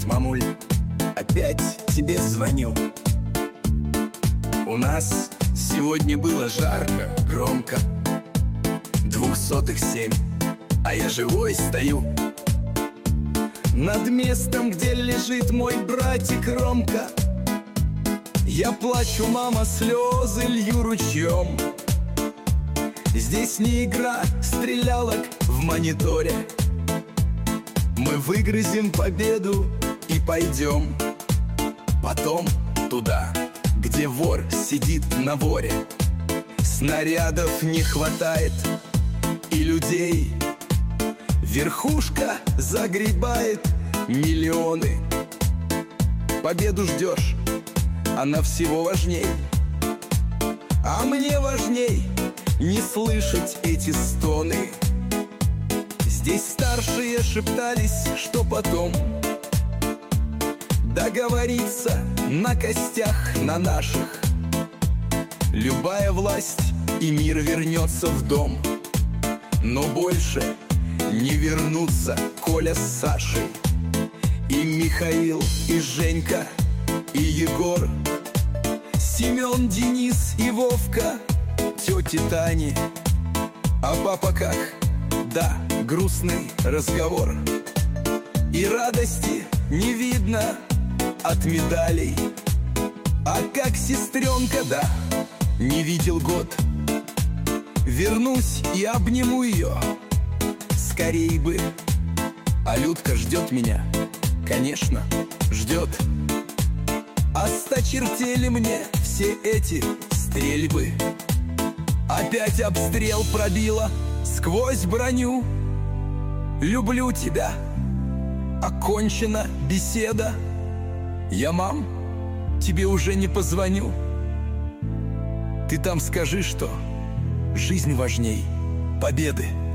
мамуль, опять тебе звоню. У нас сегодня было жарко, громко, 207, а я живой стою над местом, где лежит мой братик Ромка. Я плачу, мама, слезы лью ручьем. Здесь не игра стрелялок в мониторе. Мы выгрызем победу и пойдем потом туда, где вор сидит на воре. Снарядов не хватает и людей. Верхушка загребает миллионы. Победу ждешь, она всего важней. А мне важней не слышать эти стоны. Здесь старшие шептались, что потом договориться на костях на наших. Любая власть и мир вернется в дом, но больше не вернутся Коля с Сашей, и Михаил, и Женька, и Егор, Семен, Денис и Вовка, тети Тани. А папа как? Да, грустный разговор. И радости не видно от медалей. А как сестренка, да, не видел год. Вернусь и обниму ее скорей бы. А Людка ждет меня, конечно, ждет. Осточертели мне все эти стрельбы. Опять обстрел пробило сквозь броню. Люблю тебя, окончена беседа. Я, мам, тебе уже не позвоню. Ты там скажи, что жизнь важней победы.